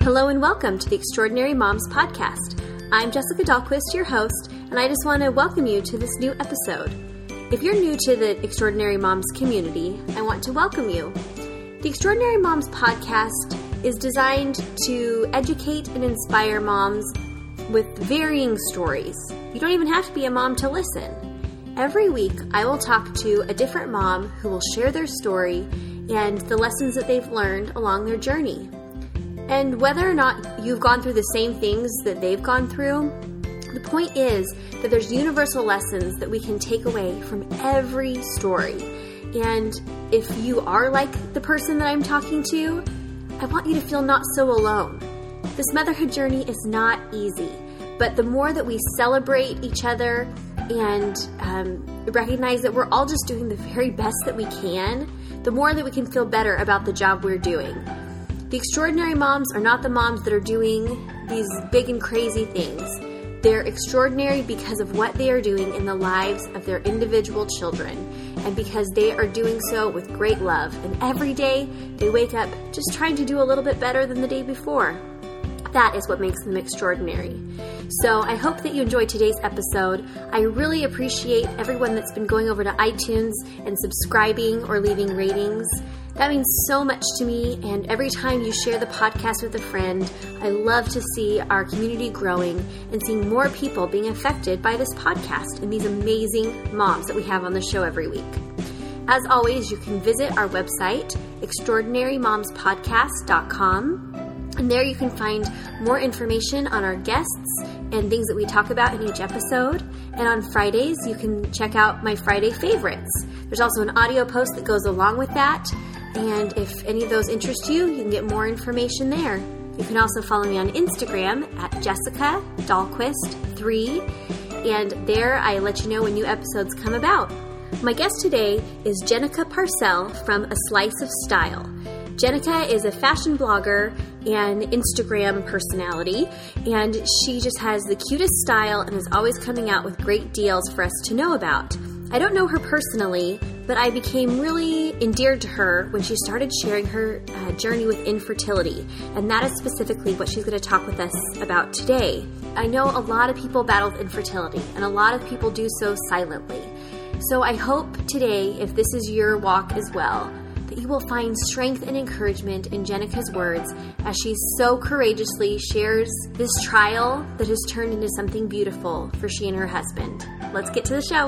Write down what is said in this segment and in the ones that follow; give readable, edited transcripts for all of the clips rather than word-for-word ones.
Hello and welcome to the Extraordinary Moms Podcast. I'm Jessica Dahlquist, your host, and I just want to welcome you to this new episode. If you're new to the Extraordinary Moms community, I want to welcome you. The Extraordinary Moms Podcast is designed to educate and inspire moms with varying stories. You don't even have to be a mom to listen. Every week, I will talk to a different mom who will share their story and the lessons that they've learned along their journey. And whether or not you've gone through the same things that they've gone through, the point is that there's universal lessons that we can take away from every story. And if you are like the person that I'm talking to, I want you to feel not so alone. This motherhood journey is not easy, but the more that we celebrate each other and recognize that we're all just doing the very best that we can, the more that we can feel better about the job we're doing. The extraordinary moms are not the moms that are doing these big and crazy things. They're extraordinary because of what they are doing in the lives of their individual children, and because they are doing so with great love. And every day they wake up just trying to do a little bit better than the day before. That is what makes them extraordinary. So I hope that you enjoyed today's episode. I really appreciate everyone that's been going over to iTunes and subscribing or leaving ratings. That means so much to me, and every time you share the podcast with a friend, I love to see our community growing and seeing more people being affected by this podcast and these amazing moms that we have on the show every week. As always, you can visit our website, extraordinarymomspodcast.com, and there you can find more information on our guests and things that we talk about in each episode. And on Fridays, you can check out my Friday favorites. There's also an audio post that goes along with that. And if any of those interest you, you can get more information there. You can also follow me on Instagram at Jessica Dahlquist3. And there I let you know when new episodes come about. My guest today is Jenica Parcell from A Slice of Style. Jenica is a fashion blogger and Instagram personality, and she just has the cutest style and is always coming out with great deals for us to know about. I don't know her personally, but I became really endeared to her when she started sharing her journey with infertility, and that is specifically what she's going to talk with us about today. I know a lot of people battle with infertility, and a lot of people do so silently. So I hope today, if this is your walk as well, that you will find strength and encouragement in Jenica's words as she so courageously shares this trial that has turned into something beautiful for she and her husband. Let's get to the show.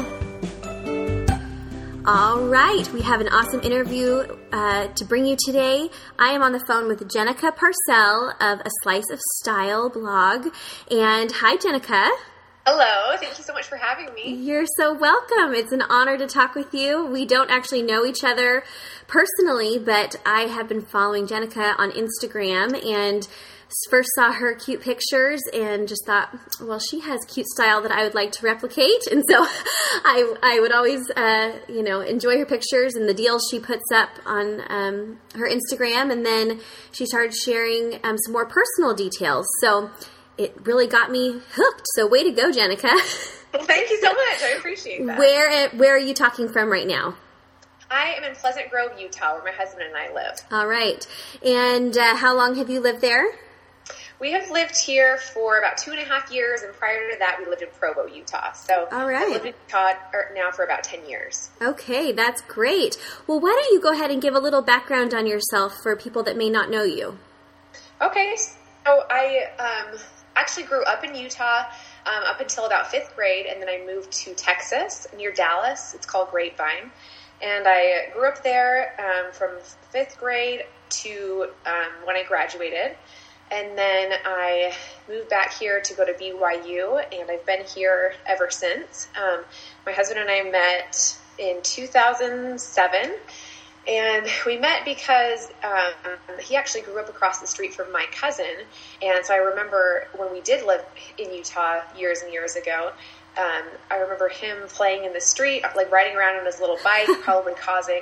All right, we have an awesome interview to bring you today. I am on the phone with Jenica Parcell of A Slice of Style blog. And hi, Jenica. Hello. Thank you so much for having me. You're so welcome. It's an honor to talk with you. We don't actually know each other personally, but I have been following Jenica on Instagram and first saw her cute pictures and just thought, well, she has cute style that I would like to replicate. And so I would always, enjoy her pictures and the deals she puts up on her Instagram. And then she started sharing some more personal details. So it really got me hooked. So way to go, Jenica. Thank you so much. I appreciate that. Where are you talking from right now? I am in Pleasant Grove, Utah, where my husband and I live. All right. And how long have you lived there? We have lived here for about 2.5 years, and prior to that, we lived in Provo, Utah. So all right. I've lived in Utah now for about 10 years. Okay, that's great. Well, why don't you go ahead and give a little background on yourself for people that may not know you? Okay, so I actually grew up in Utah up until about 5th grade, and then I moved to Texas near Dallas. It's called Grapevine. And I grew up there from 5th grade to when I graduated. And then I moved back here to go to BYU, and I've been here ever since. My husband and I met in 2007, and we met because he actually grew up across the street from my cousin. And so I remember when we did live in Utah years and years ago, I remember him playing in the street, like riding around on his little bike, probably causing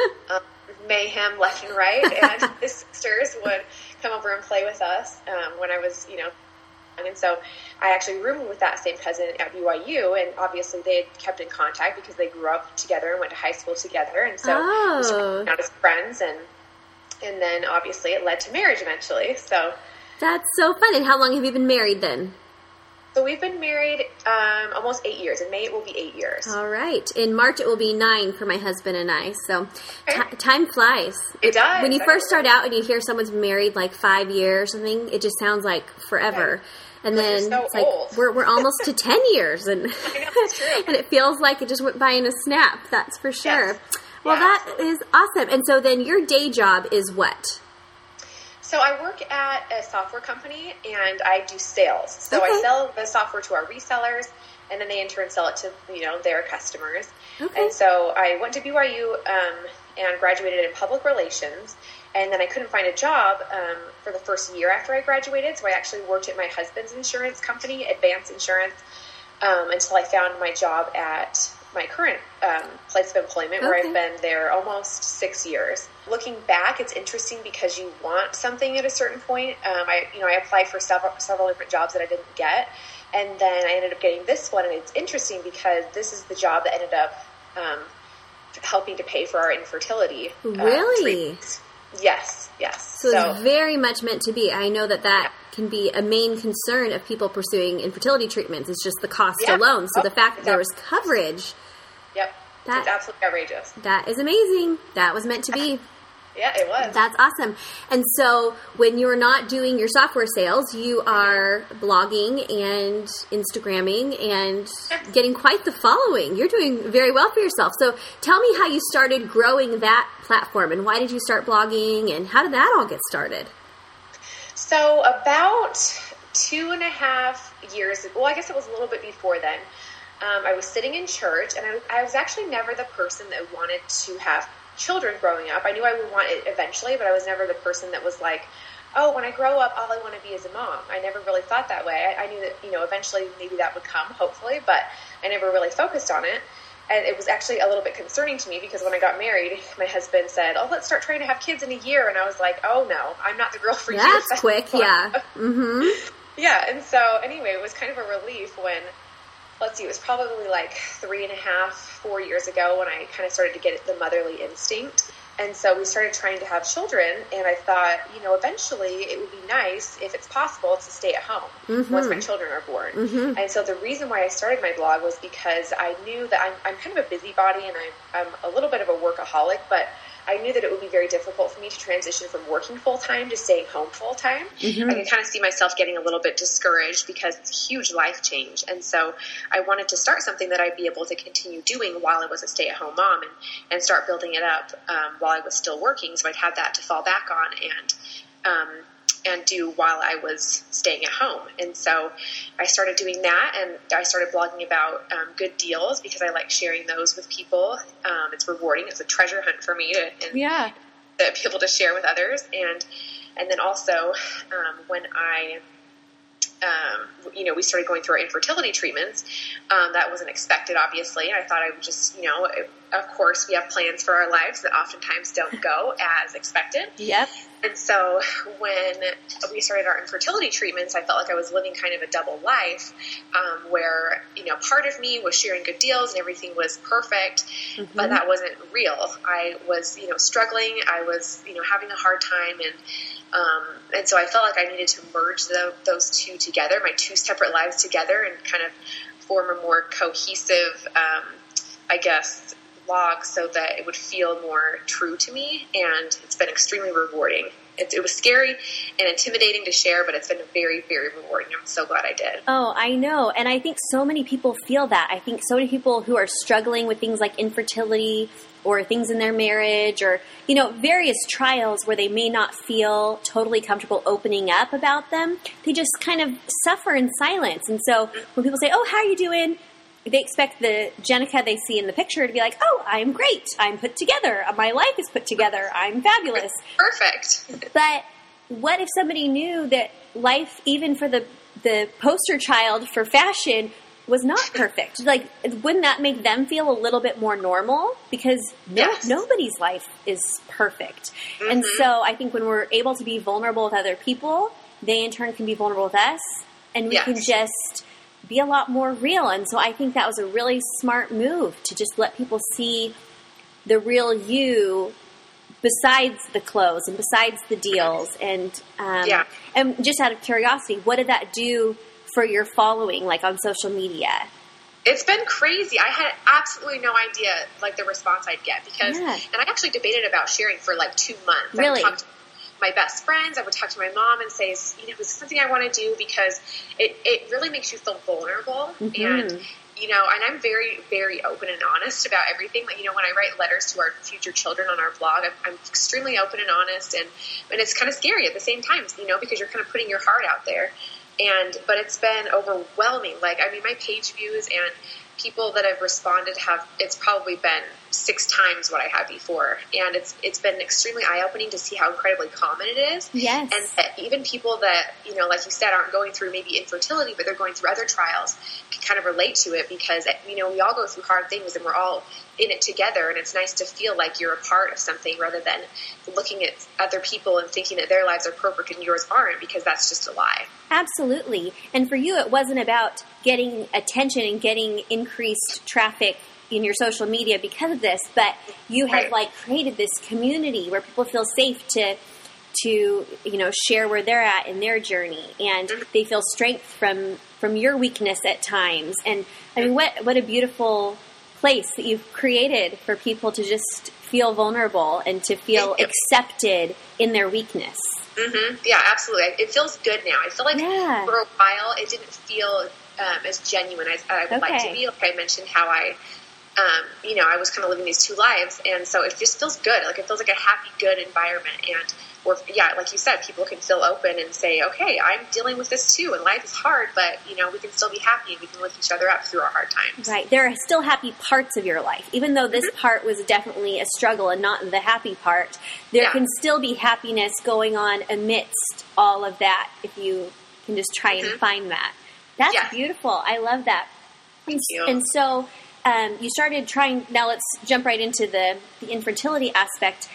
mayhem left and right. And his sisters would come over and play with us when I was, and so I actually roomed with that same cousin at BYU, and obviously they had kept in contact because they grew up together and went to high school together, and so we started out as friends, and then obviously it led to marriage eventually. So That's so fun. And how long have you been married then? So we've been married almost 8 years. In May, it will be 8 years. All right. In March, it will be 9 for my husband and I. So time flies. It does. When you first start out and you hear someone's married like 5 years or something, it just sounds like forever. Okay. And then so it's like we're almost to 10 years, and I know, that's true. And it feels like it just went by in a snap. That's for sure. Yes. Well, that is awesome. And so then your day job is what? So I work at a software company, and I do sales. So I sell the software to our resellers, and then they in turn sell it to their customers. Okay. And so I went to BYU and graduated in public relations, and then I couldn't find a job for the first year after I graduated. So I actually worked at my husband's insurance company, Advance Insurance, until I found my job at my current place of employment, where I've been there almost 6 years. Looking back, it's interesting because you want something at a certain point. I applied for several different jobs that I didn't get, and then I ended up getting this one. And it's interesting because this is the job that ended up helping to pay for our infertility. Really? Treatments. Yes. So it's very much meant to be. I know that can be a main concern of people pursuing infertility treatments. It's just the cost alone. So the fact that there was coverage. Yep. It's absolutely outrageous. That is amazing. That was meant to be. Yeah, it was. That's awesome. And so when you're not doing your software sales, you are blogging and Instagramming and getting quite the following. You're doing very well for yourself. So tell me how you started growing that platform, and why did you start blogging, and how did that all get started? So about 2.5 years ago, well, I guess it was a little bit before then, I was sitting in church, and I was actually never the person that wanted to have children growing up. I knew I would want it eventually, but I was never the person that was like, oh, when I grow up, all I want to be is a mom. I never really thought that way. I knew that, eventually maybe that would come, hopefully, but I never really focused on it. And it was actually a little bit concerning to me because when I got married, my husband said, oh, let's start trying to have kids in a year. And I was like, oh, no, I'm not the girl for you. That's quick, yeah. Mm-hmm. Yeah, and so anyway, it was kind of a relief when, it was probably like 3.5, 4 years ago when I kind of started to get the motherly instinct. And so we started trying to have children, and I thought, eventually it would be nice, if it's possible, to stay at home once my children are born. Mm-hmm. And so the reason why I started my blog was because I knew that I'm kind of a busybody, and I'm a little bit of a workaholic, but I knew that it would be very difficult for me to transition from working full-time to staying home full-time. Mm-hmm. I could kind of see myself getting a little bit discouraged because it's a huge life change. And so I wanted to start something that I'd be able to continue doing while I was a stay-at-home mom and start building it up while I was still working. So I'd have that to fall back on and do while I was staying at home. And so I started doing that, and I started blogging about good deals because I like sharing those with people. It's rewarding. It's a treasure hunt for me to be able to share with others. And then also when we started going through our infertility treatments, that wasn't expected, obviously. I thought I would just, of course, we have plans for our lives that oftentimes don't go as expected. Yep. And so when we started our infertility treatments, I felt like I was living kind of a double life, where, part of me was sharing good deals and everything was perfect, but that wasn't real. I was, struggling. I was, having a hard time, and so I felt like I needed to merge those two together, my two separate lives together, and kind of form a more cohesive, blog so that it would feel more true to me, and it's been extremely rewarding. It was scary and intimidating to share, but it's been very, very rewarding. I'm so glad I did. Oh, I know. And I think so many people feel that. I think so many people who are struggling with things like infertility or things in their marriage or, various trials where they may not feel totally comfortable opening up about them, they just kind of suffer in silence. And so when people say, oh, how are you doing? They expect the Jenica they see in the picture to be like, oh, I'm great. I'm put together. My life is put together. I'm fabulous. Perfect. But what if somebody knew that life, even for the poster child for fashion, was not perfect? Like, wouldn't that make them feel a little bit more normal? Because nobody's life is perfect. Mm-hmm. And so I think when we're able to be vulnerable with other people, they in turn can be vulnerable with us. And we can just be a lot more real. And so I think that was a really smart move to just let people see the real you besides the clothes and besides the deals? And just out of curiosity, what did that do for your following, like on social media? It's been crazy. I had absolutely no idea, like, the response I'd get because, and I actually debated about sharing for like 2 months. Really? I would talk to my best friends. I would talk to my mom and say, you know, it's something I want to do because it really makes you feel vulnerable. And, you know, and I'm very, very open and honest about everything. Like, you know, when I write letters to our future children on our blog, I'm extremely open and honest, and it's kind of scary at the same time, you know, because you're kind of putting your heart out there. But it's been overwhelming. Like, I mean, my page views and people that have responded it's probably been 6 times what I had before. And it's been extremely eye-opening to see how incredibly common it is. Yes. And that even people that, you know, like you said, aren't going through maybe infertility, but they're going through other trials, can kind of relate to it because, you know, we all go through hard things and we're all in it together. And it's nice to feel like you're a part of something rather than looking at other people and thinking that their lives are perfect and yours aren't, because that's just a lie. Absolutely. And for you, it wasn't about getting attention and getting increased traffic in your social media because of this, but you have like created this community where people feel safe to you know, share where they're at in their journey, and they feel strength from your weakness at times. And I mean, what a beautiful place that you've created for people to just feel vulnerable and to feel accepted in their weakness. Yeah, absolutely. It feels good now. I feel like for a while it didn't feel as genuine as I would like to be. Like I mentioned how you know, I was kind of living these 2 lives, and so it just feels good. Like it feels like a happy, good environment, and like you said, people can feel open and say, okay, I'm dealing with this too, and life is hard, but, you know, we can still be happy and we can lift each other up through our hard times. Right. There are still happy parts of your life. Even though this part was definitely a struggle and not the happy part, there can still be happiness going on amidst all of that if you can just try and find that. That's beautiful. I love that. Thank you. And so you started trying, now let's jump right into the infertility aspect.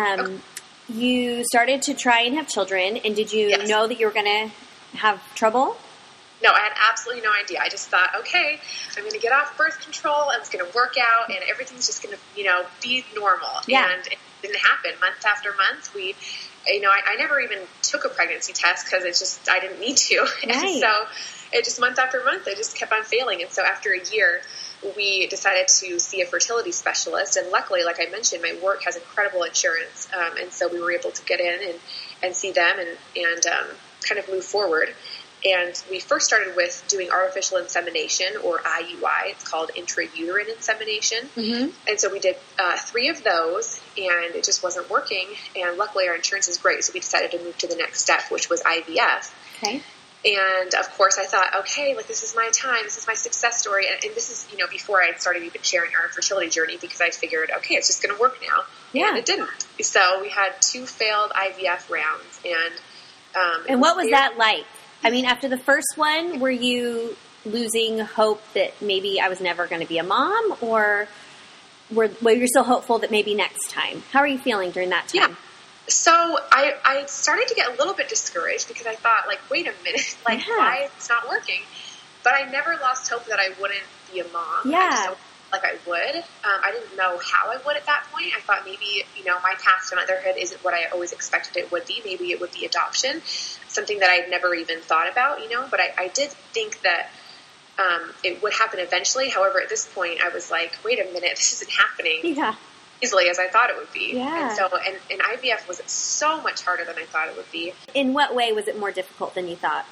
You started to try and have children, and did you know that you were going to have trouble? No, I had absolutely no idea. I just thought, okay, I'm going to get off birth control, and it's going to work out, and everything's just going to, you know, be normal. Yeah. And it didn't happen. Month after month, you know, I never even took a pregnancy test because I didn't need to. Right. And so it just month after month, I just kept on failing. And so after a year, we decided to see a fertility specialist, and luckily, like I mentioned, my work has incredible insurance, and so we were able to get in and see them and kind of move forward. And we first started with doing artificial insemination, or IUI. It's called intrauterine insemination. And so we did 3 of those, and it just wasn't working. And luckily, our insurance is great, so we decided to move to the next step, which was IVF. Okay. And of course I thought, okay, like this is my time, this is my success story. And this is, you know, before I started even sharing our fertility journey, because I figured, okay, it's just going to work now. Yeah. And it didn't. So we had 2 failed IVF rounds. And what was that like? I mean, after the first one, were you losing hope that maybe I was never going to be a mom, or were you still hopeful that maybe next time? How are you feeling during that time? Yeah. So I started to get a little bit discouraged because I thought, like, wait a minute, like, why it's not working? But I never lost hope that I wouldn't be a mom. Yeah. I just like I would. I didn't know how I would at that point. I thought maybe, you know, my path to motherhood isn't what I always expected it would be. Maybe it would be adoption, something that I'd never even thought about, you know. But I did think that it would happen eventually. However, at this point, I was like, wait a minute, this isn't happening easily as I thought it would be. Yeah. And so, and IVF was so much harder than I thought it would be. In what way was it more difficult than you thought?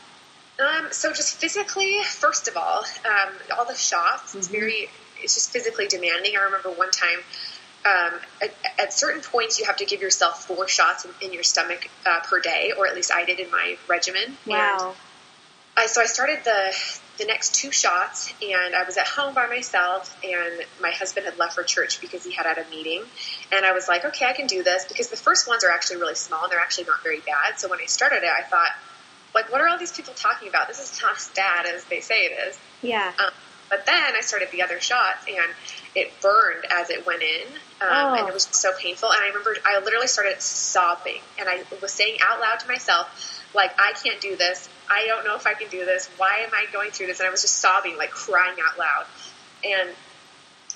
So just physically, first of all the shots, it's just physically demanding. I remember one time, at certain points, you have to give yourself 4 shots in your stomach per day, or at least I did in my regimen. Wow. And so I started the next 2 shots, and I was at home by myself, and my husband had left for church because he had a meeting. And I was like, okay, I can do this, because the first ones are actually really small, and they're actually not very bad. So when I started it, I thought, like, what are all these people talking about? This is not as bad as they say it is. Yeah. But then I started the other shots, and it burned as it went in, and it was so painful. And I remember I literally started sobbing, and I was saying out loud to myself, like, I can't do this. I don't know if I can do this. Why am I going through this? And I was just sobbing, like crying out loud. And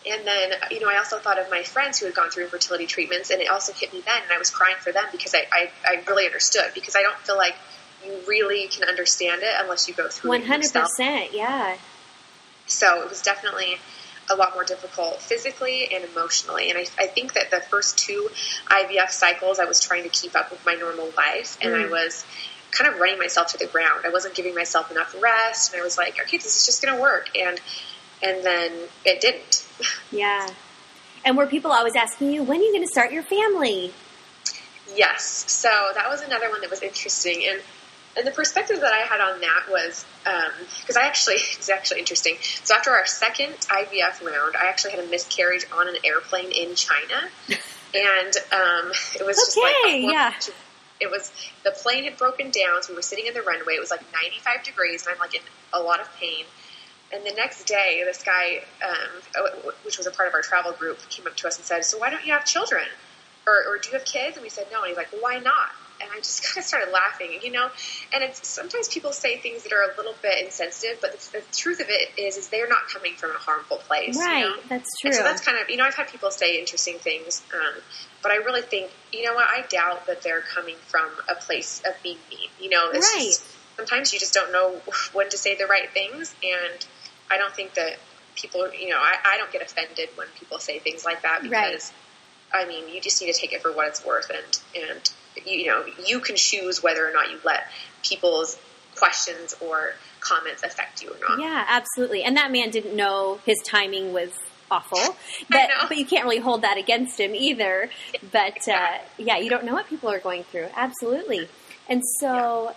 And then, I also thought of my friends who had gone through infertility treatments, and it also hit me then, and I was crying for them because I really understood, because I don't feel like you really can understand it unless you go through it yourself. 100%, yeah. So it was definitely a lot more difficult physically and emotionally. And I think that the first 2 IVF cycles, I was trying to keep up with my normal life, and I was kind of running myself to the ground. I wasn't giving myself enough rest, and I was like, okay, this is just going to work. And then it didn't. Yeah. And were people always asking you, when are you going to start your family? Yes. So that was another one that was interesting. And the perspective that I had on that was, because it's actually interesting. So after our second IVF round, I actually had a miscarriage on an airplane in China. And it was just it was, the plane had broken down, so we were sitting in the runway. It was like 95 degrees, and I'm like in a lot of pain. And the next day, this guy, which was a part of our travel group, came up to us and said, so why don't you have children? Or do you have kids? And we said no. And he's like, well, why not? And I just kind of started laughing, And it's sometimes people say things that are a little bit insensitive, but the truth of it is they're not coming from a harmful place. Right, that's true. And so that's kind of, I've had people say interesting things, but I really think, I doubt that they're coming from a place of being mean. It's right. just, sometimes you just don't know when to say the right things, and I don't think that people, I don't get offended when people say things like that, because, you just need to take it for what it's worth, and you can choose whether or not you let people's questions or comments affect you or not. Yeah, absolutely. And that man didn't know his timing was awful, but you can't really hold that against him either. But, you don't know what people are going through. Absolutely. And so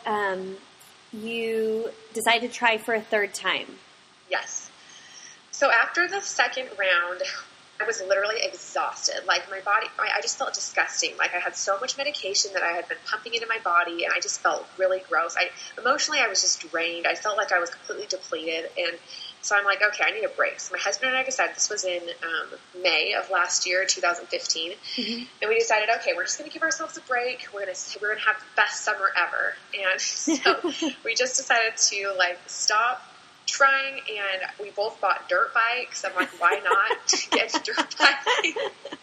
you decided to try for a third time. Yes. So after the second round, I was literally exhausted. Like, my body, I just felt disgusting. Like, I had so much medication that I had been pumping into my body, and I just felt really gross. Emotionally, I was just drained. I felt like I was completely depleted. And so I'm like, okay, I need a break. So my husband and I decided, this was in May of last year, 2015. Mm-hmm. And we decided, okay, we're just going to give ourselves a break. We're going to have the best summer ever. And so we just decided to, stop trying, and we both bought dirt bikes. I'm like, why not get a dirt bike?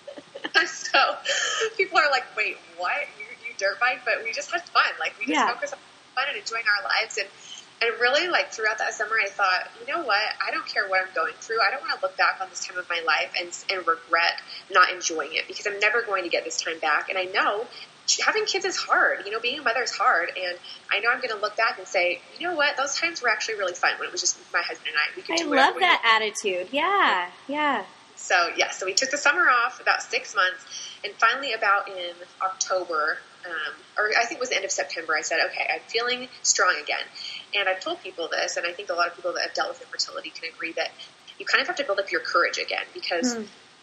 So people are like, wait, what? You dirt bike? But we just had fun. We just focused on fun and enjoying our lives. And really, throughout that summer, I thought, you know what? I don't care what I'm going through. I don't want to look back on this time of my life and regret not enjoying it, because I'm never going to get this time back. And I know having kids is hard. Being a mother is hard. And I know I'm going to look back and say, you know what? Those times were actually really fun when it was just my husband and I. We could do whatever love that attitude. Yeah, yeah. So we took the summer off, about 6 months. And finally, about in October, or I think it was the end of September, I said, okay, I'm feeling strong again. And I've told people this, and I think a lot of people that have dealt with infertility can agree that you kind of have to build up your courage again, because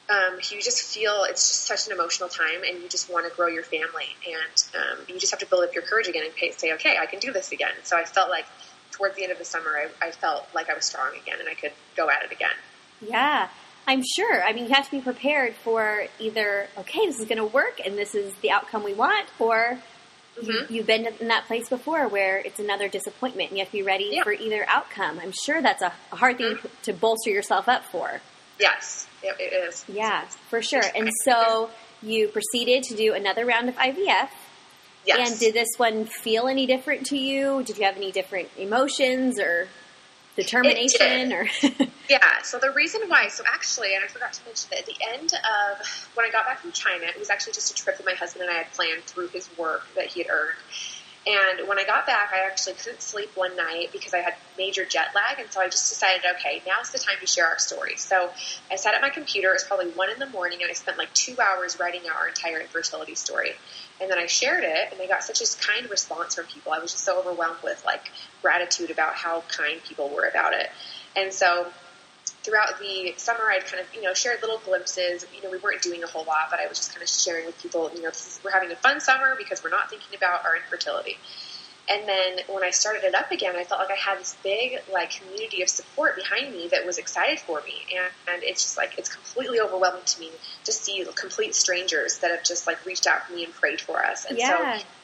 you just feel it's just such an emotional time, and you just want to grow your family, and you just have to build up your courage again and say, okay, I can do this again. So I felt like towards the end of the summer, I felt like I was strong again, and I could go at it again. Yeah, I'm sure. You have to be prepared for either, okay, this is going to work, and this is the outcome we want, or you've been in that place before where it's another disappointment, and you have to be ready for either outcome. I'm sure that's a hard thing to bolster yourself up for. Yes, it is. Yeah, for sure. And so you proceeded to do another round of IVF. Yes. And did this one feel any different to you? Did you have any different emotions or determination? Yeah, so the reason why, so actually, and I forgot to mention that at the end of, when I got back from China, it was actually just a trip that my husband and I had planned through his work that he had earned. And when I got back, I actually couldn't sleep one night because I had major jet lag. And so I just decided, okay, now's the time to share our story. So I sat at my computer. It was probably 1 a.m. and I spent 2 hours writing our entire infertility story. And then I shared it, and I got such a kind response from people. I was just so overwhelmed with gratitude about how kind people were about it. And so throughout the summer, I'd kind of, shared little glimpses. We weren't doing a whole lot, but I was just kind of sharing with people, we're having a fun summer because we're not thinking about our infertility. And then when I started it up again, I felt like I had this big, community of support behind me that was excited for me. And it's just it's completely overwhelming to me to see complete strangers that have just reached out to me and prayed for us. And so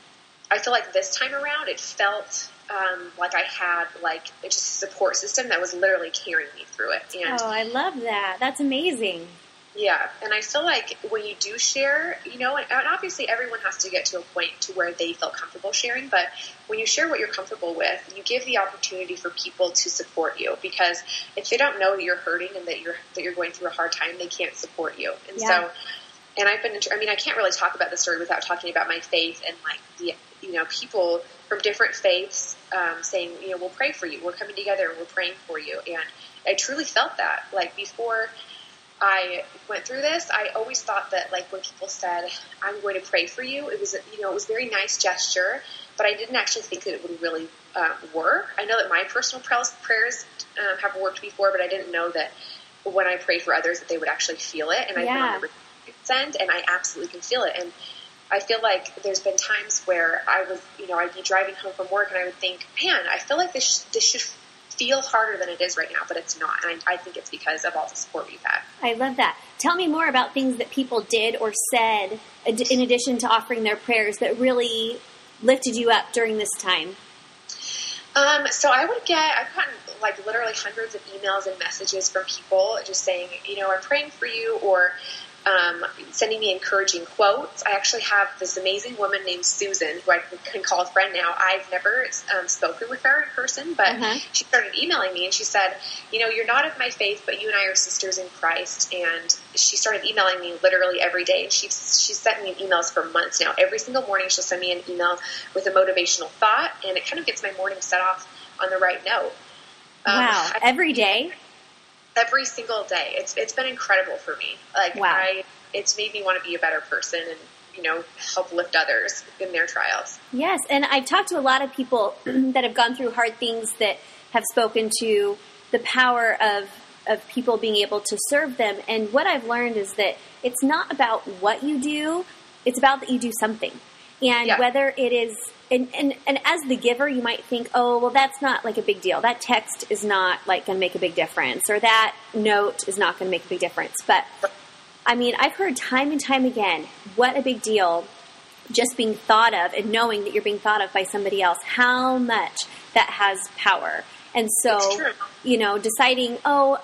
I feel like this time around, it felt like I had like just a support system that was literally carrying me through it. And I love that. That's amazing. Yeah, and I feel like when you do share, you know, and obviously everyone has to get to a point to where they feel comfortable sharing, but when you share what you're comfortable with, you give the opportunity for people to support you, because if they don't know that you're hurting and that you're going through a hard time, they can't support you. And so, and I can't really talk about this story without talking about my faith and like the, you know, people from different faiths saying, you know, we'll pray for you. We're coming together and we're praying for you. And I truly felt that. Like before I went through this, I always thought that like when people said, I'm going to pray for you, it was, you know, it was a very nice gesture, but I didn't actually think that it would really work. I know that my personal prayers have worked before, but I didn't know that when I pray for others that they would actually feel it. And I've been on the end, and I absolutely can feel it. And I feel like there's been times where I was, you know, I'd be driving home from work and I would think, man, I feel like this should feel harder than it is right now, but it's not. And I think it's because of all the support we've had. I love that. Tell me more about things that people did or said in addition to offering their prayers that really lifted you up during this time. So I've gotten like literally hundreds of emails and messages from people just saying, you know, I'm praying for you, or sending me encouraging quotes. I actually have this amazing woman named Susan, who I can call a friend now. I've never spoken with her in person, but she started emailing me, and she said, you know, you're not of my faith, but you and I are sisters in Christ. And she started emailing me literally every day. And she's sent me emails for months now. Every single morning she'll send me an email with a motivational thought, and it kind of gets my morning set off on the right note. Wow. Every day? Every single day. It's been incredible for me. Like, wow. It's made me want to be a better person and, you know, help lift others in their trials. Yes, and I've talked to a lot of people that have gone through hard things that have spoken to the power of people being able to serve them. And what I've learned is that it's not about what you do, it's about that you do something. And whether it is, and as the giver, you might think, oh, well, that's not like a big deal. That text is not like going to make a big difference, or that note is not going to make a big difference. But I mean, I've heard time and time again, what a big deal just being thought of and knowing that you're being thought of by somebody else, how much that has power. And so, you know, deciding,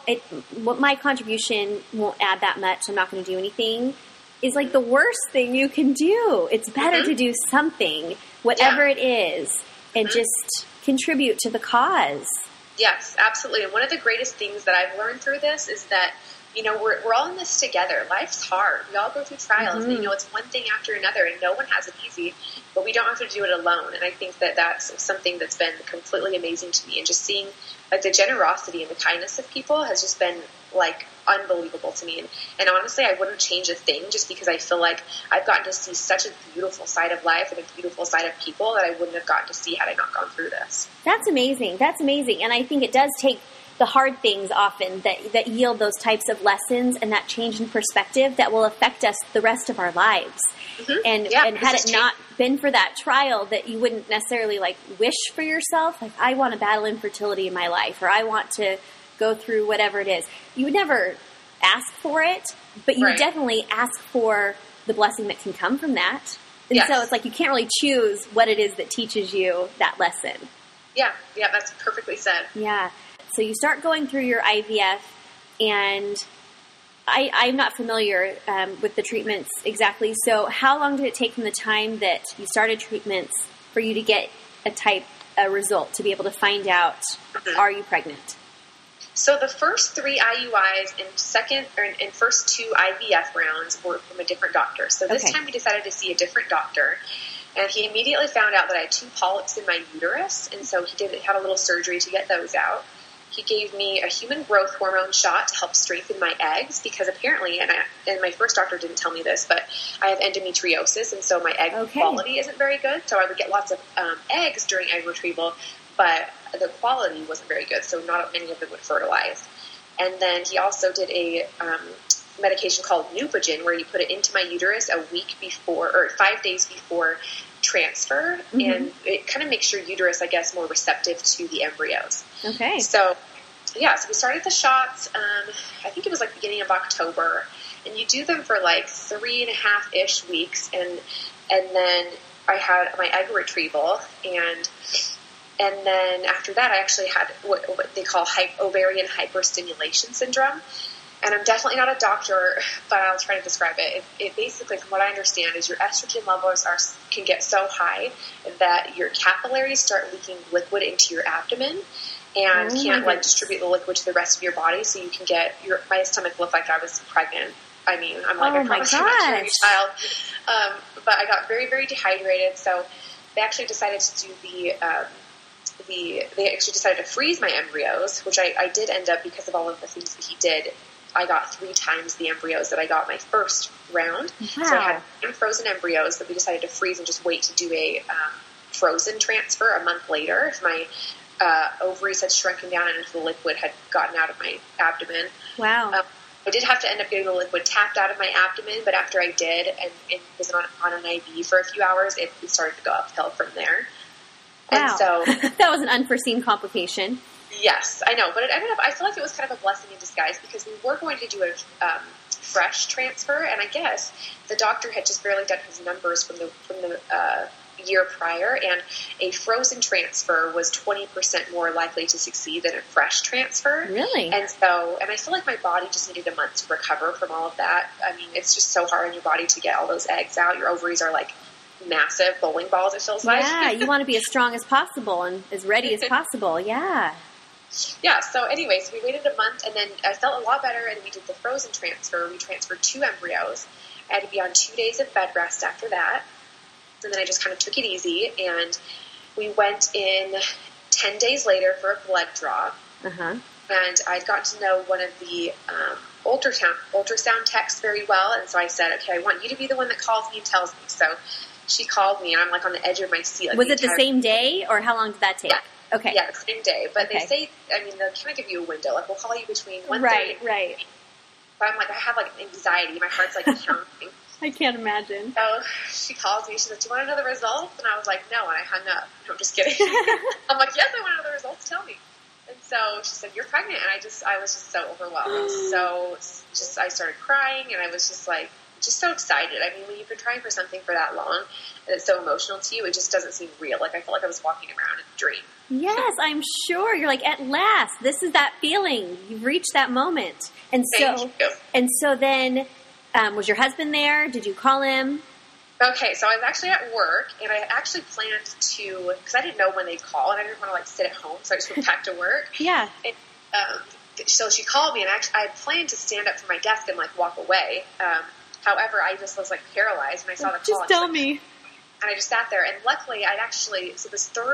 my contribution won't add that much, I'm not going to do anything, is like the worst thing you can do. It's better to do something, whatever it is, and just contribute to the cause. Yes, absolutely. And one of the greatest things that I've learned through this is that, you know, we're all in this together. Life's hard. We all go through trials. And, you know, it's one thing after another, and no one has it easy, but we don't have to do it alone. And I think that that's something that's been completely amazing to me. And just seeing, like, the generosity and the kindness of people has just been, like, unbelievable to me. And honestly, I wouldn't change a thing, just because I feel like I've gotten to see such a beautiful side of life and a beautiful side of people that I wouldn't have gotten to see had I not gone through this. That's amazing. That's amazing. And I think it does take the hard things often that yield those types of lessons and that change in perspective that will affect us the rest of our lives. And had it not been for that trial, that you wouldn't necessarily like wish for yourself, like, I want to battle infertility in my life, or I want to go through whatever it is. You would never ask for it, but you would definitely ask for the blessing that can come from that. And so it's like you can't really choose what it is that teaches you that lesson. Yeah, that's perfectly said. Yeah. So you start going through your IVF, and I'm not familiar with the treatments exactly. So how long did it take from the time that you started treatments for you to get a result, to be able to find out, are you pregnant? So the first 3 IUIs and first 2 IVF rounds were from a different doctor. So this time we decided to see a different doctor. And he immediately found out that I had 2 polyps in my uterus. And so he had a little surgery to get those out. He gave me a human growth hormone shot to help strengthen my eggs, because apparently, and my first doctor didn't tell me this, but I have endometriosis, and so my egg quality isn't very good. So I would get lots of eggs during egg retrieval, but the quality wasn't very good, so not many of them would fertilize. And then he also did a medication called Neupogen, where you put it into my uterus a week before, or 5 days before transfer, and it kind of makes your uterus, I guess, more receptive to the embryos. Okay. So we started the shots, I think it was like beginning of October, and you do them for like 3.5-ish weeks, and then I had my egg retrieval, and then after that, I actually had what they call ovarian hyperstimulation syndrome. And I'm definitely not a doctor, but I'll try to describe it. It basically, from what I understand, is your estrogen levels can get so high that your capillaries start leaking liquid into your abdomen and can't distribute the liquid to the rest of your body. So you can get my stomach looked like I was pregnant. I mean, I'm like, I promise I'm not carrying a child. But I got very, very dehydrated. So they actually decided to do they actually decided to freeze my embryos, which I did end up, because of all of the things that he did. I got 3 times the embryos that I got my first round. Wow. So I had 9 frozen embryos that we decided to freeze and just wait to do a frozen transfer a month later if my ovaries had shrunken down and if the liquid had gotten out of my abdomen. Wow. I did have to end up getting the liquid tapped out of my abdomen, but after I did and was on an IV for a few hours, it started to go uphill from there. Wow. And so that was an unforeseen complication. Yes, I know, but it ended up, I feel like it was kind of a blessing in disguise, because we were going to do a fresh transfer, and I guess the doctor had just barely done his numbers from the year prior, and a frozen transfer was 20% more likely to succeed than a fresh transfer. Really? And I feel like my body just needed a month to recover from all of that. I mean, it's just so hard on your body to get all those eggs out. Your ovaries are like massive bowling balls, it feels like. Yeah, you want to be as strong as possible and as ready as possible. Yeah. Yeah, so anyways, we waited a month, and then I felt a lot better, and we did the frozen transfer. We transferred 2 embryos. I had to be on 2 days of bed rest after that, and then I just kind of took it easy, and we went in 10 days later for a blood draw, and I'd gotten to know one of the ultrasound techs very well, and so I said, okay, I want you to be the one that calls me and tells me. So she called me, and I'm like on the edge of my seat. Like, was it the same day, or how long did that take? Yeah. Okay. Yeah, the same day. But they say, I mean, they'll kind of give you a window. Like, we'll call you between 1:30 Right. But I'm like, I have like anxiety. My heart's like pounding. I can't imagine. So she calls me. She said, do you want to know the results? And I was like, no. And I hung up. No, I'm just kidding. I'm like, yes, I want to know the results. Tell me. And so she said, you're pregnant. And I was just so overwhelmed. I started crying, and I was just like, just so excited. I mean, when you've been trying for something for that long and it's so emotional to you, it just doesn't seem real. Like, I felt like I was walking around in a dream. Yes, I'm sure. You're like, at last, this is that feeling. You've reached that moment. And so then, was your husband there? Did you call him? Okay, so I was actually at work, and I actually planned to, because I didn't know when they'd call, and I didn't want to like sit at home, so I just went back to work. Yeah. And, so she called me, and I had planned to stand up from my desk and like walk away. However, I just was like paralyzed when I saw the call. Just tell me. And I just sat there, and luckily so this third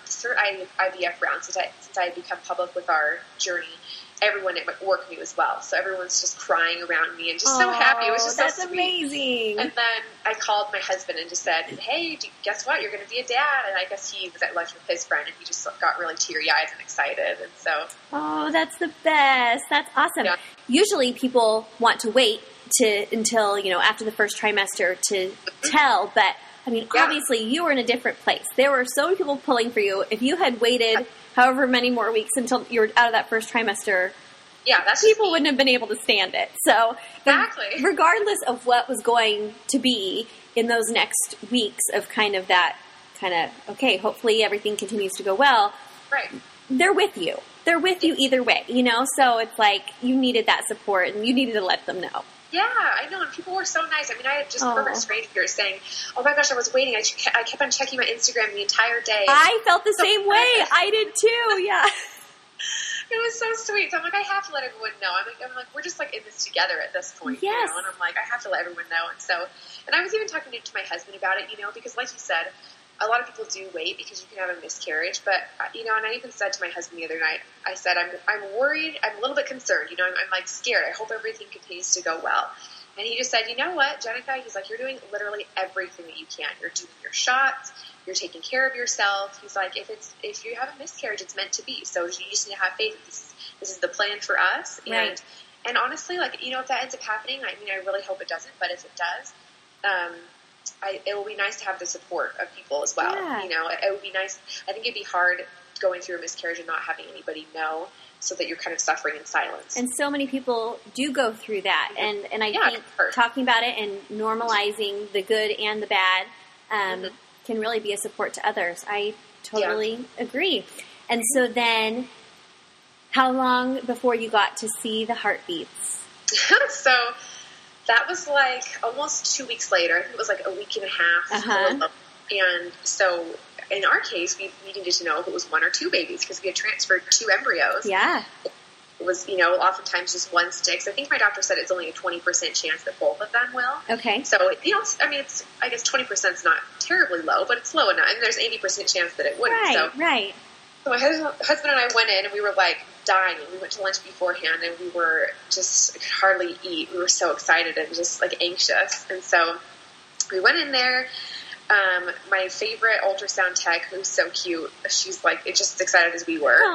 IVF round, since I had become public with our journey, everyone at work knew as well. So everyone's just crying around me and just so happy. It was just so sweet. That's amazing. And then I called my husband and just said, hey, guess what? You're going to be a dad. And I guess he was at lunch with his friend, and he just got really teary-eyed and excited. And so. Oh, that's the best. That's awesome. Yeah. Usually people want to wait until, after the first trimester to tell, but I mean, obviously you were in a different place. There were so many people pulling for you. If you had waited however many more weeks until you were out of that first trimester, people wouldn't have been able to stand it. So exactly. Regardless of what was going to be in those next weeks of okay, hopefully everything continues to go well. Right. They're with you. They're with you either way, So it's like you needed that support, and you needed to let them know. Yeah, I know, and people were so nice. I mean, I had just perfect strangers saying, oh my gosh, I was waiting. I kept on checking my Instagram the entire day. I felt the same way. I did too, yeah. It was so sweet. So I'm like, I have to let everyone know. I'm like, we're just like in this together at this point. Yes. And I'm like, I have to let everyone know. And I was even talking to my husband about it, because like you said, a lot of people do wait because you can have a miscarriage, but, and I even said to my husband the other night, I said, I'm worried, I'm a little bit concerned, I'm like scared, I hope everything continues to go well. And he just said, you know what, Jenica, he's like, you're doing literally everything that you can. You're doing your shots, you're taking care of yourself. He's like, if you have a miscarriage, it's meant to be. So you just need to have faith. This is the plan for us. Right. And honestly, like, if that ends up happening, I mean, I really hope it doesn't, but if it does, it will be nice to have the support of people as well. Yeah. It would be nice. I think it'd be hard going through a miscarriage and not having anybody know, so that you're kind of suffering in silence. And so many people do go through that. And I think talking about it and normalizing the good and the bad can really be a support to others. I totally agree. And so then, how long before you got to see the heartbeats? So that was like almost 2 weeks later. I think it was like a week and a half. And so in our case, we needed to know if it was 1 or 2 babies because we had transferred 2 embryos. Yeah. It was, oftentimes just one sticks. I think my doctor said it's only a 20% chance that both of them will. Okay. So, I guess 20% is not terribly low, but it's low enough. And there's 80% chance that it wouldn't. Right. So my husband and I went in and we were like dying. We went to lunch beforehand and we were just could hardly eat. We were so excited and just like anxious. And so we went in there. My favorite ultrasound tech, who's so cute, she's like just as excited as we were.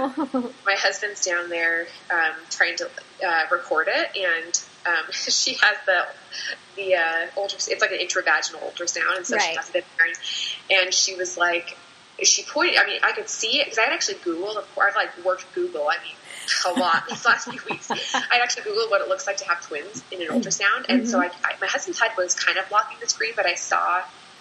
My husband's down there trying to record it, and she has the ultrasound. It's like an intravaginal ultrasound, and so she has it in there. And she was like, she pointed. I mean, I could see it because I had actually Googled. I've like worked Google. I mean, a lot these last few weeks. I actually Googled what it looks like to have twins in an ultrasound, and so my husband's head was kind of blocking the screen, but I saw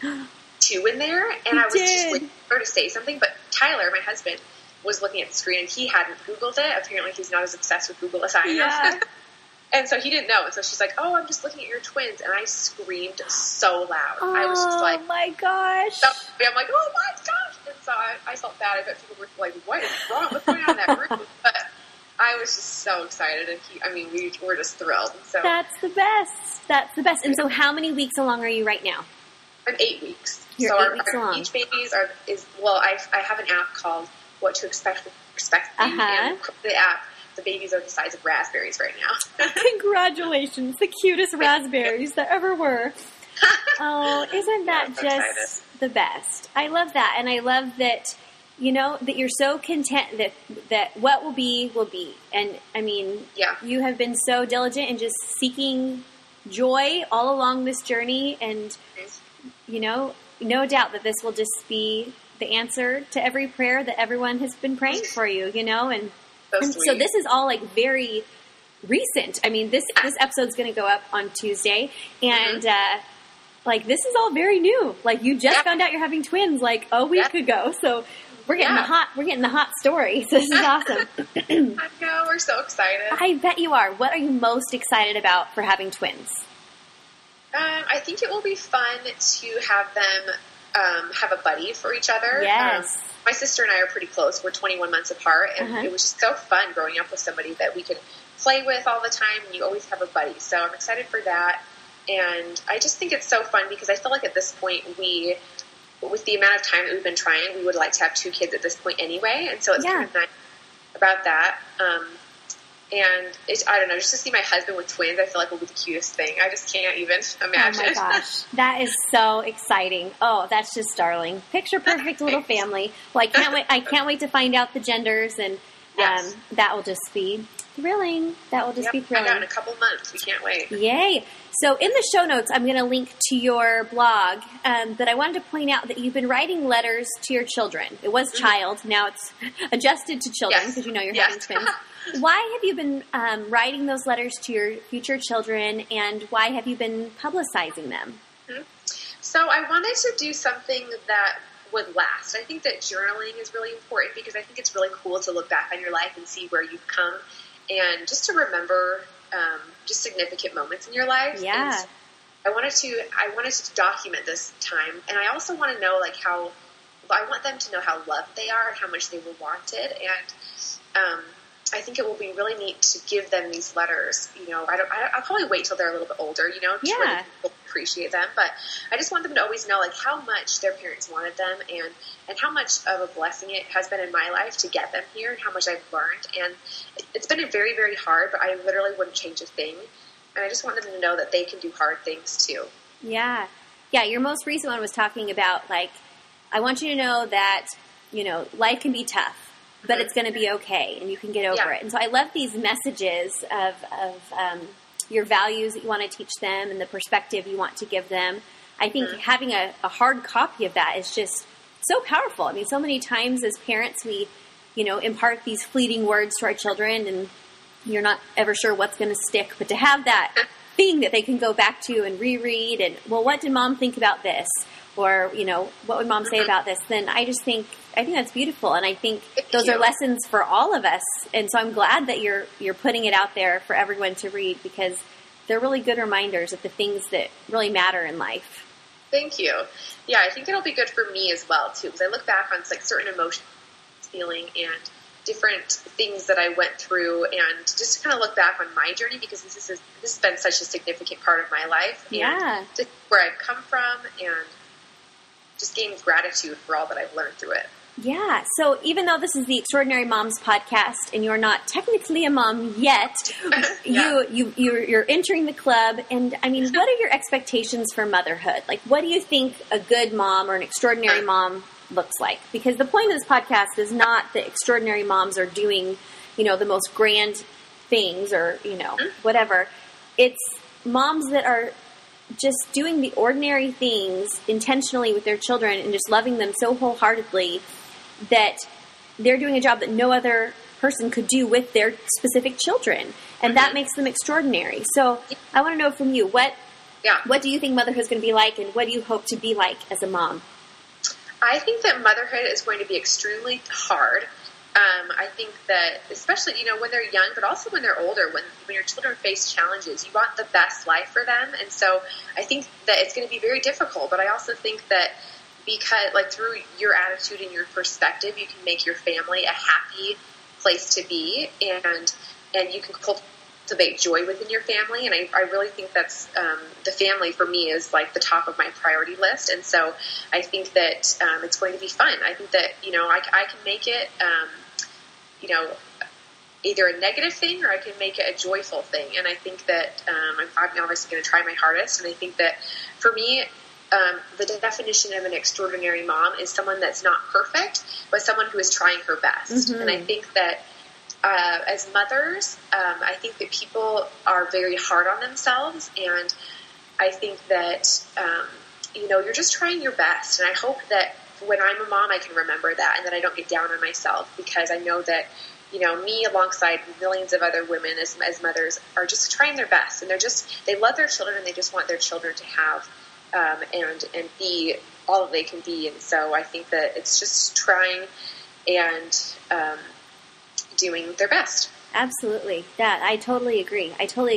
2 in there, and I was just waiting for her to say something, but Tyler, my husband, was looking at the screen, and he hadn't Googled it. Apparently, he's not as obsessed with Google as I am. And so he didn't know, and so she's like, oh, I'm just looking at your twins, and I screamed so loud. I was just like, oh my gosh. I'm like, oh my gosh. And so I felt bad. I bet people were like, what is wrong? What's going on in that room? But I was just so excited, and we were just thrilled. So That's the best. And so how many weeks along are you right now? I'm 8 weeks. You're so 8 weeks along. Each babies I have an app called What to Expect and the app, the babies are the size of raspberries right now. Congratulations, the cutest raspberries there ever were. Oh, isn't that just the best? I love that, and I love that, that you're so content that what will be. And I mean, you have been so diligent in just seeking joy all along this journey, and no doubt that this will just be the answer to every prayer that everyone has been praying for you, and so this is all like very recent. I mean, this episode's going to go up on Tuesday, and this is all very new. Like, you just found out you're having twins like a week ago, so we're getting the hot story. So this is awesome. I know, we're so excited. I bet you are. What are you most excited about for having twins? I think it will be fun to have them have a buddy for each other. Yes. My sister and I are pretty close. We're 21 months apart, and it was just so fun growing up with somebody that we could play with all the time. And you always have a buddy. So I'm excited for that. And I just think it's so fun because I feel like at this point with the amount of time that we've been trying, we would like to have 2 kids at this point anyway. And so it's kind of nice about that. And I don't know, just to see my husband with twins, I feel like will be the cutest thing. I just can't even imagine. Oh my gosh, that is so exciting. Oh, that's just darling. Picture perfect little family. Well, I can't wait to find out the genders, and that will just be thrilling. That will just be thrilling. I know, in a couple months. We can't wait. Yay. So in the show notes, I'm going to link to your blog, but I wanted to point out that you've been writing letters to your children. It was child. Now it's adjusted to children because you're having twins. Why have you been writing those letters to your future children, and why have you been publicizing them? So I wanted to do something that would last. I think that journaling is really important because I think it's really cool to look back on your life and see where you've come, and just to remember just significant moments in your life. Yeah. And I wanted to document this time, and I also want to know I want them to know how loved they are and how much they were wanted, and I think it will be really neat to give them these letters. I'll probably wait till they're a little bit older, to really appreciate them. But I just want them to always know, how much their parents wanted them and how much of a blessing it has been in my life to get them here and how much I've learned. And it's been very, very hard, but I literally wouldn't change a thing. And I just want them to know that they can do hard things too. Yeah. Yeah, your most recent one was talking about, I want you to know that, life can be tough, but it's going to be okay, and you can get over it. And so I love these messages of your values that you want to teach them and the perspective you want to give them. I think having a hard copy of that is just so powerful. I mean, so many times as parents, we, impart these fleeting words to our children, and you're not ever sure what's going to stick. But to have that thing that they can go back to and reread and, well, what did mom think about this? Or, what would mom say about this? Then I think that's beautiful. And I think those are lessons for all of us. And so I'm glad that you're putting it out there for everyone to read, because they're really good reminders of the things that really matter in life. Thank you. Yeah, I think it'll be good for me as well, too, because I look back on like certain emotions, feeling, and different things that I went through, and just to kind of look back on my journey, because this has been such a significant part of my life. Yeah. And just where I've come from, and just gain gratitude for all that I've learned through it. Yeah. So even though this is the Extraordinary Moms podcast and you're not technically a mom yet, you're entering the club. And I mean, what are your expectations for motherhood? Like, what do you think a good mom or an extraordinary mom looks like? Because the point of this podcast is not that extraordinary moms are doing, the most grand things or, whatever. It's moms that are just doing the ordinary things intentionally with their children and just loving them so wholeheartedly that they're doing a job that no other person could do with their specific children. And that makes them extraordinary. So I want to know from you, what do you think motherhood is going to be like, and what do you hope to be like as a mom? I think that motherhood is going to be extremely hard. I think that, especially, when they're young, but also when they're older, when your children face challenges, you want the best life for them. And so I think that it's going to be very difficult, but I also think that because, like, through your attitude and your perspective, you can make your family a happy place to be, and you can cultivate joy within your family. And I really think that's, the family for me is like the top of my priority list. And so I think that, it's going to be fun. I think that, I can make it, either a negative thing or I can make it a joyful thing. And I think that, I'm obviously going to try my hardest. And I think that for me, the definition of an extraordinary mom is someone that's not perfect, but someone who is trying her best. Mm-hmm. And I think that, as mothers, I think that people are very hard on themselves, and I think that, you're just trying your best. And I hope that when I'm a mom, I can remember that, and that I don't get down on myself, because I know that, me alongside millions of other women as mothers are just trying their best, and they love their children, and they just want their children to have, and be all that they can be. And so I think that it's just trying and, doing their best. Absolutely. I totally agree.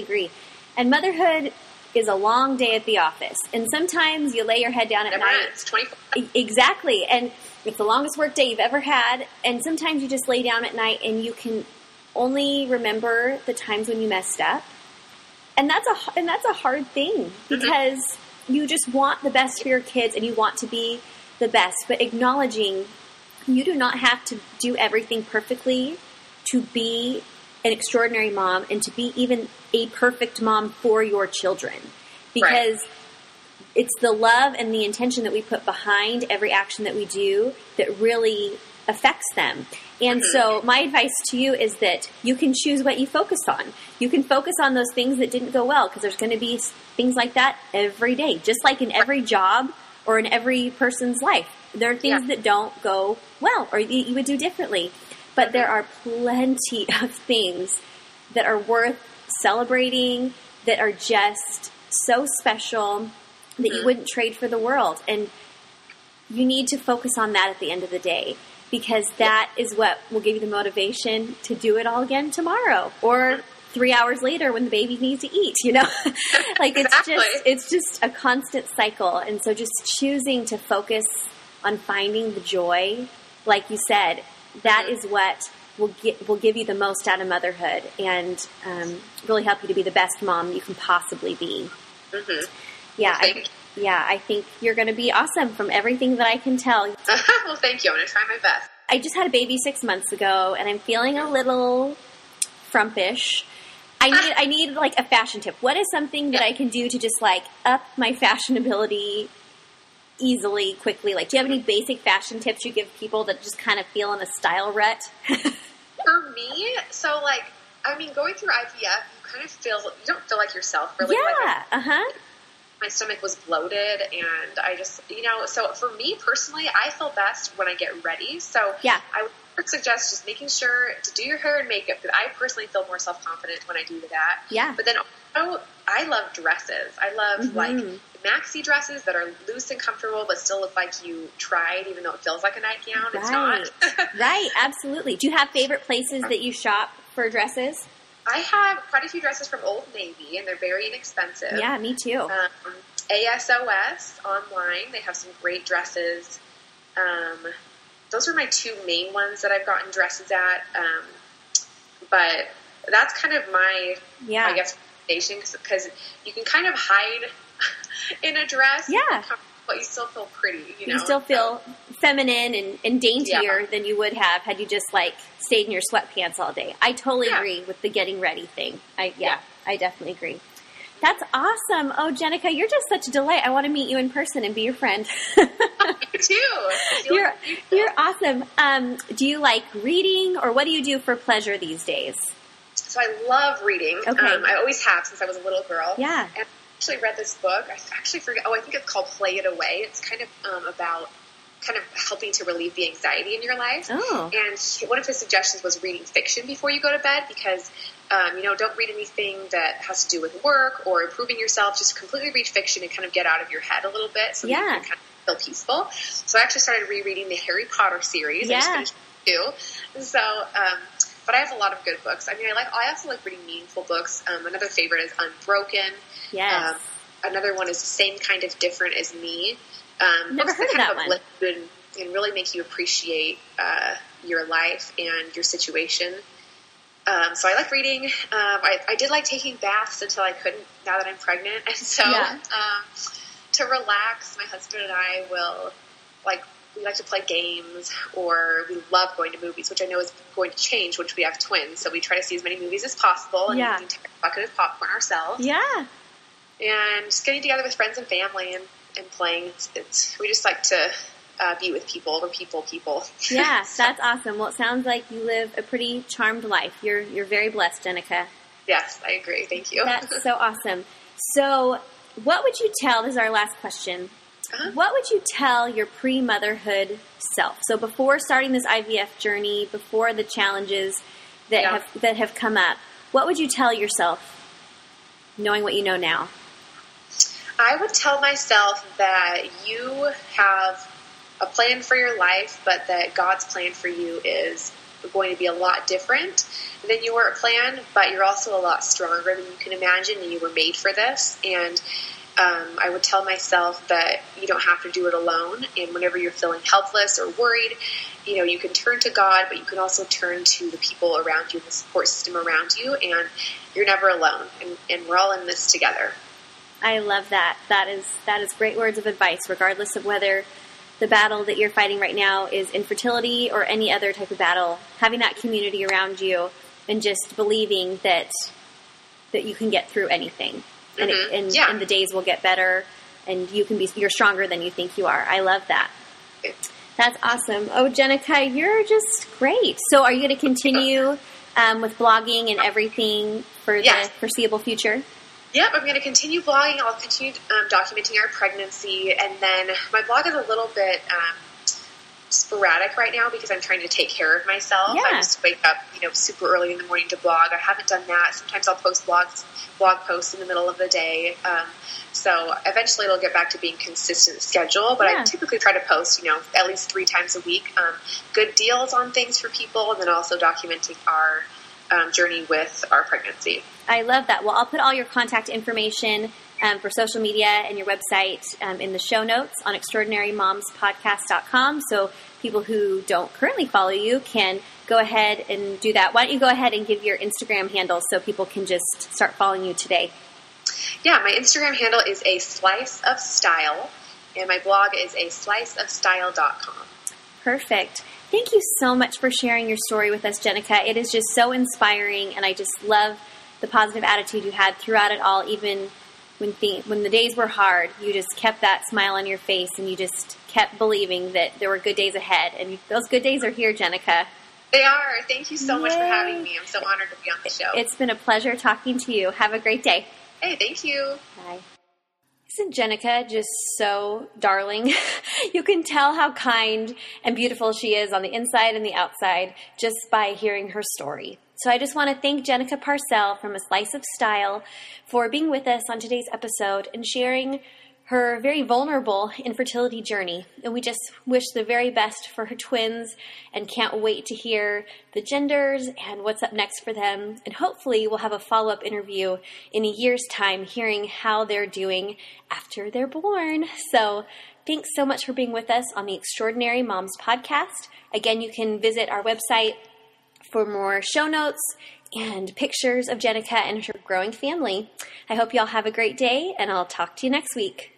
And motherhood is a long day at the office. And sometimes you lay your head down at night. It's 24. Exactly. And it's the longest work day you've ever had. And sometimes you just lay down at night and you can only remember the times when you messed up. And that's a hard thing, because you just want the best for your kids and you want to be the best. But acknowledging you do not have to do everything perfectly to be an extraordinary mom and to be even a perfect mom for your children, because it's the love and the intention that we put behind every action that we do that really affects them. And so my advice to you is that you can choose what you focus on. You can focus on those things that didn't go well, because there's going to be things like that every day, just like in every job or in every person's life. There are things that don't go well or you would do differently. But there are plenty of things that are worth celebrating, that are just so special that you wouldn't trade for the world. And you need to focus on that at the end of the day, because that is what will give you the motivation to do it all again tomorrow or 3 hours later when the baby needs to eat, Like it's just a constant cycle. And so just choosing to focus on finding the joy, like you said, that is what will give you the most out of motherhood and really help you to be the best mom you can possibly be. Mm-hmm. Yeah, I think you're going to be awesome from everything that I can tell. Well, thank you. I'm going to try my best. I just had a baby 6 months ago, and I'm feeling a little frumpish. I need like a fashion tip. What is something that I can do to just like up my fashionability easily, quickly? Like, do you have any basic fashion tips you give people that just kind of feel in a style rut? For me, so like, going through IVF, you don't feel like yourself really. Yeah, My stomach was bloated, and I just, so for me personally, I feel best when I get ready. So I would suggest just making sure to do your hair and makeup, because I personally feel more self-confident when I do that. Yeah. But then also, I love dresses. I love like maxi dresses that are loose and comfortable, but still look like you tried, even though it feels like a nightgown. It's not. Right, absolutely. Do you have favorite places that you shop for dresses? I have quite a few dresses from Old Navy, and they're very inexpensive. Yeah, me too. ASOS online, they have some great dresses. Those are my two main ones that I've gotten dresses at. But that's kind of my, I guess, foundation, because you can kind of hide in a dress. Yeah. But you still feel pretty, You still feel feminine and daintier than you would have had you just, like, stayed in your sweatpants all day. I totally agree with the getting ready thing. I definitely agree. That's awesome. Oh, Jenica, you're just such a delight. I want to meet you in person and be your friend. You too. You're awesome. Do you like reading, or what do you do for pleasure these days? So I love reading. Okay. I always have since I was a little girl. Yeah. And I actually read this book. I actually forget. I think it's called Play It Away. It's kind of about kind of helping to relieve the anxiety in your life. Oh. And one of his suggestions was reading fiction before you go to bed, because, don't read anything that has to do with work or improving yourself. Just completely read fiction and kind of get out of your head a little bit so that you can kind of feel peaceful. So I actually started rereading the Harry Potter series. Yeah. I just finished two. So, but I have a lot of good books. I mean, I also like reading meaningful books. Another favorite is Unbroken. Yes. Another one is The Same Kind of Different as Me. Never heard of that one. And really make you appreciate your life and your situation. So I like reading. I did like taking baths until I couldn't, now that I'm pregnant. And so to relax, my husband and I will, we like to play games, or we love going to movies, which I know is going to change once we have twins. So we try to see as many movies as possible and eat an entire bucket of popcorn ourselves. Yeah. And just getting together with friends and family and playing. We just like to be with people. We're people. Yeah, that's awesome. Well, it sounds like you live a pretty charmed life. You're very blessed, Jenica. Yes, I agree. Thank you. That's so awesome. So what would you tell, this is our last question, what would you tell your pre-motherhood self? So before starting this IVF journey, before the challenges that have come up, what would you tell yourself, knowing what you know now? I would tell myself that you have a plan for your life, but that God's plan for you is going to be a lot different than your plan, but you're also a lot stronger than you can imagine, and you were made for this. And I would tell myself that you don't have to do it alone, and whenever you're feeling helpless or worried, you can turn to God, but you can also turn to the people around you, the support system around you, and you're never alone, and we're all in this together. I love that. That is great words of advice, regardless of whether the battle that you're fighting right now is infertility or any other type of battle. Having that community around you and just believing that you can get through anything, and the days will get better, and you're stronger than you think you are. I love that. That's awesome. Oh, Jenica, you're just great. So, are you going to continue with blogging and everything for the foreseeable future? Yep, I'm going to continue blogging. I'll continue documenting our pregnancy, and then my blog is a little bit sporadic right now because I'm trying to take care of myself. Yeah. I just wake up, super early in the morning to blog. I haven't done that. Sometimes I'll post blog posts in the middle of the day. So eventually it'll get back to being consistent schedule, but I typically try to post, at least 3 times a week, good deals on things for people, and then also documenting our journey with our pregnancy. I love that. Well, I'll put all your contact information for social media and your website in the show notes on extraordinarymomspodcast.com, so people who don't currently follow you can go ahead and do that. Why don't you go ahead and give your Instagram handle so people can just start following you today? Yeah, my Instagram handle is A Slice of Style, and my blog is asliceofstyle.com. Perfect. Thank you so much for sharing your story with us, Jenica. It is just so inspiring, and I just love the positive attitude you had throughout it all. Even when the days were hard, you just kept that smile on your face, and you just kept believing that there were good days ahead. And those good days are here, Jenica. They are. Thank you so much for having me. I'm so honored to be on the show. It's been a pleasure talking to you. Have a great day. Hey, thank you. Bye. Isn't Jenica just so darling? You can tell how kind and beautiful she is on the inside and the outside just by hearing her story. So I just want to thank Jenica Parcell from A Slice of Style for being with us on today's episode and sharing her very vulnerable infertility journey. And we just wish the very best for her twins and can't wait to hear the genders and what's up next for them. And hopefully we'll have a follow-up interview in a year's time hearing how they're doing after they're born. So thanks so much for being with us on the Extraordinary Moms podcast. Again, you can visit our website for more show notes and pictures of Jenica and her growing family. I hope y'all have a great day, and I'll talk to you next week.